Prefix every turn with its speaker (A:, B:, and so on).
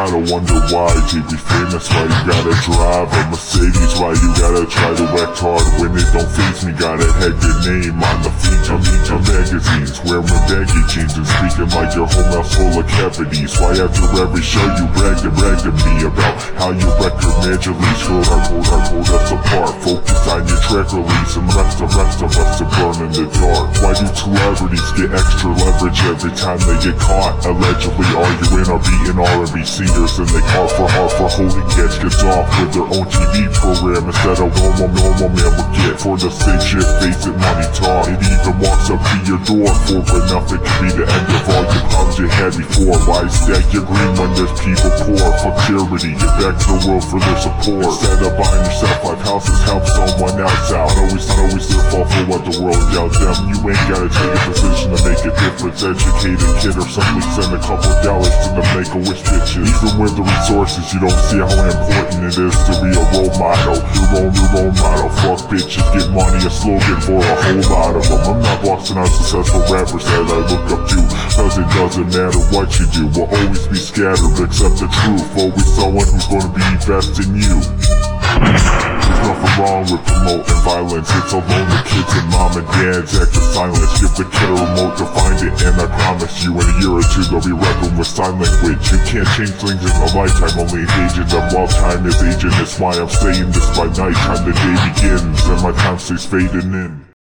A: gotta wonder why. To be famous, why you gotta drive a Mercedes? Why you gotta try to act hard when it don't face me? Gotta have your name on the feature magazines, wearing baggy jeans and speaking like your home house full of cavities. Why after every show you brag to me about how your record magically hold us apart? Focus on your track release and rest of us to burn in the dark. Why do celebrities get extra leverage every time they get caught? Allegedly arguing or beating R&B singers, and they call for holding gadgets off with their own TV program instead of normal man would get for the same shit. Face it, money talk. It even walks up to your door for enough. It could be the end of all your problems you had before. Why stack your green when there's people poor? Fuck charity, get back to the world for their support. Instead of buying yourself 5 houses, help someone else out. Always their fault for what the world yelled them. You ain't gotta take a position to make a difference. Educate a kid or simply send a couple dollars to the Make-A-Wish bitches. Even with the resources, you don't see how important it is to be a role model. Your role model. Fuck bitches, get money, a slogan for a whole lot of them. I'm not boxing out successful rappers that I look up to, cause it doesn't matter what you do. We'll always be scattered, accept the truth. Always someone who's gonna be best in you. There's nothing wrong with promoting violence. It's alone the kids and mom and dads act in silence. Give the kid a remote to find it, and I promise you in a year or two they'll be rapping with sign language. You can't change things in a lifetime, only engaging them while time is aging. That's why I'm saying this by night time the day begins and my time stays fading in.